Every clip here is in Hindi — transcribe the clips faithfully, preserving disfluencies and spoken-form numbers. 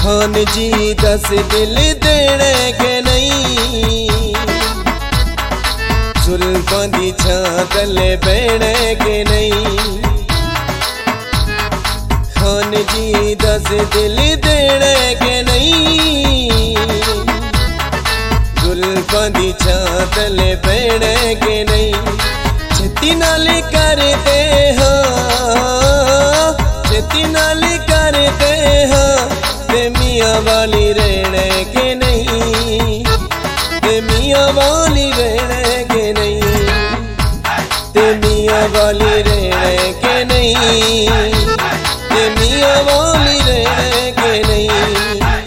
खान जी दस दिल देने के नहीं, जुल्फां दी छां तले बहने के नहीं। खान जी दस दिल देने के नहीं, जुल्फां दी छां तले बहने के नहीं। छेती नाल करते हाँ, छेती नाल करते हाँ, ते मियां वाली रहने के नहीं, ते मियां वाली रहने के नहीं, ते मियां वाली रहने के नहीं, ते मियां वाली रहने के नहीं।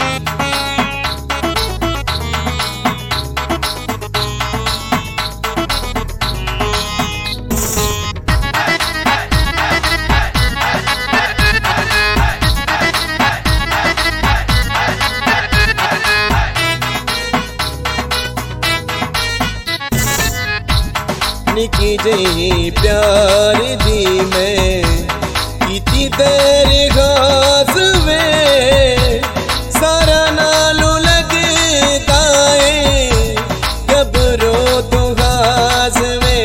निकी जही प्यार दी मैं कीती तेरे खास वे, सारा नालू लगता है गबरो तो खास वे।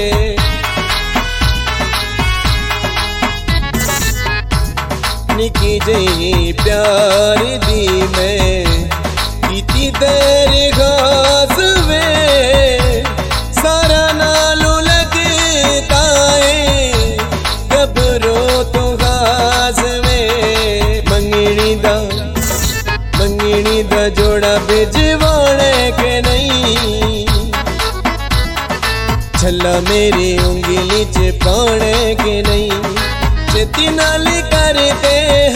निकी जही प्यार दी मैं कीती तेरे खास वे, सारा नालू लगता है गबरो तो खास वे। मंगनी दा मंगनी दा जोड़ा भिजवाने के नहीं, छल्ला मेरी उंगली च पाने के नहीं। छेती नाल करते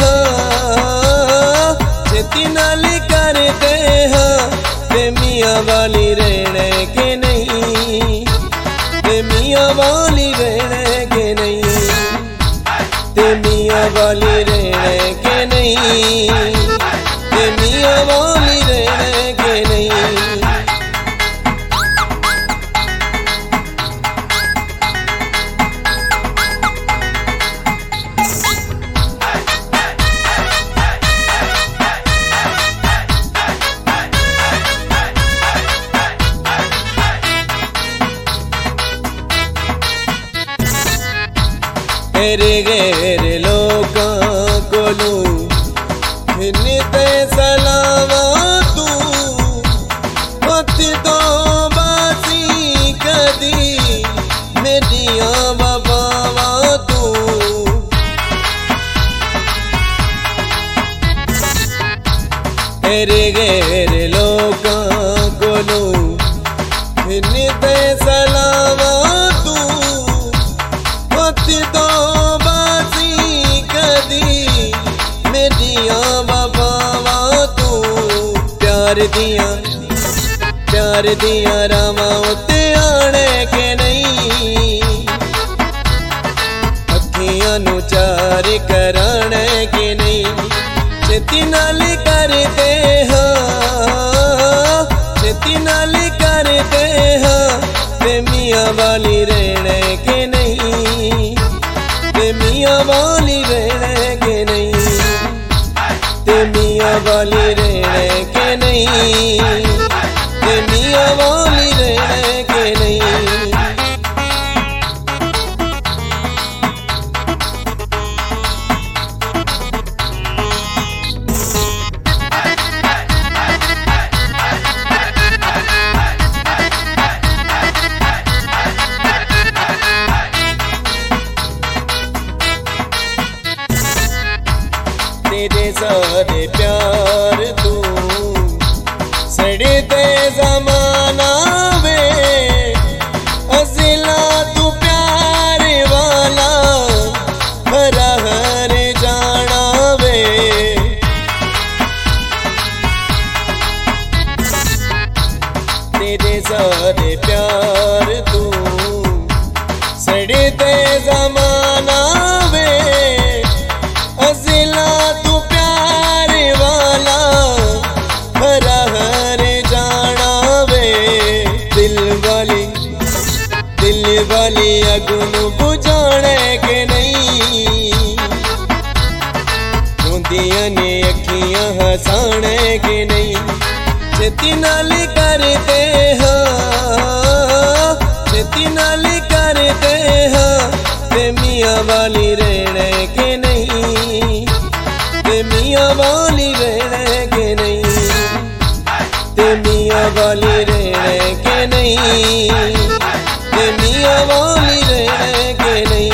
हाँ, छेती नाल करते हाँ, ते मियां वाली रहने के नहीं, ते मियां वाली रहने के नहीं, ते मियां वाली रहने के नहीं, ते मियां वाली रहने के नहीं। तेरे गैर लोकां कोलू ते सलावा तू, हथ तो बासी कदी मेरियां वफावा तू। तेरे गैर लोकां कोलू ते सलावा तू, हथ तो बासी कदी मेरियां वफावा तू। प्यार दियां प्यार दियां रावां उत्ते आने के नहीं, अखियां नू चार कराने के नहीं। छेती नाल करते हाँ, छेती नाल करते हाँ, ते मियां वाली रहने के नहीं, ते मियां वाली रहने के नहीं, ते मियां वाली रहने के नहीं, ते मियां वाली रहने के नहीं। तेरे सारे प्यार तू सड़ते जमाना वे, अज़िला तू प्यार वाला हरा हर जाना वे। तेरे सारे प्यार तू सड़ते जमाना वे, अज़िला तू प्यार वाला हरा हर जाना वे। मियाँ वाली रहने के नहीं, ते मियाँ वाली रहने के नहीं, ते मियाँ वाली रहने के नहीं, ते मियाँ वाली रहने के नहीं।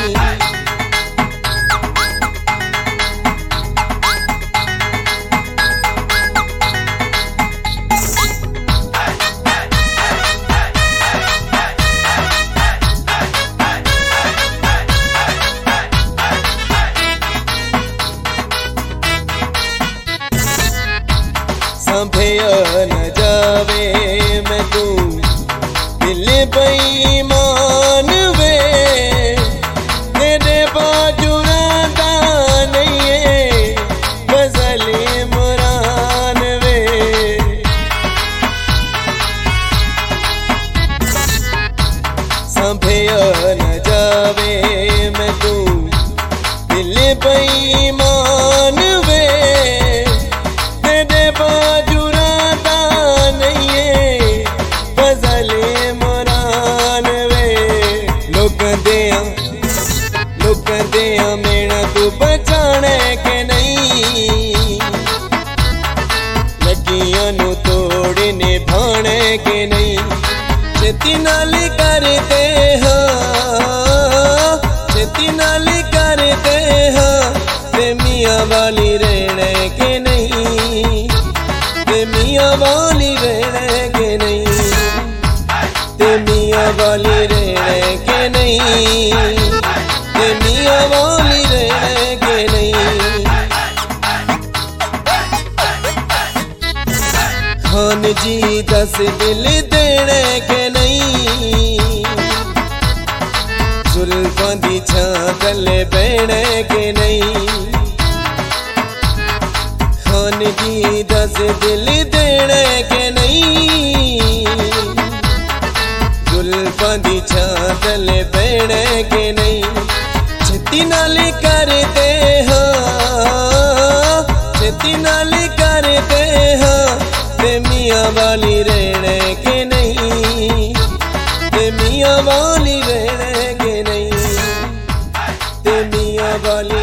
संभेया न जावे मैं तू दिल बेईमान वे, तेरे बाजू राता नहीं है गजल इमरान वे। संभेया न जावे मैं तू दिल बेईमान वे, तेरे बाजू राता नहीं है गजल इमरान वे। लोग दिया लोग दिया मेरा तू बचाने के नहीं, लगियां नू तोड़ निभाने के नहीं। छेती नाल करते हाँ, छेती नाल करते हाँ, ते मियाँ वाली रहने के नहीं, ते मियाँ वाली रहने के नहीं, ते मियाँ वाली रहने के नहीं, ते मियाँ वाली रहने के नहीं। खान जी दस दिल देने के नहीं, जुल्फां दी छां थल्ले बहने के नहीं। खान जी दस दिल देने के नहीं, जुल्फां दी छां थल्ले बहने के नहीं। छेती नाल करते हाँ, छेती नाल करते हाँ, ते मियाँ वाली रहने के नहीं, ते मियाँ वाली रहने के नहीं, ते मियाँ वाली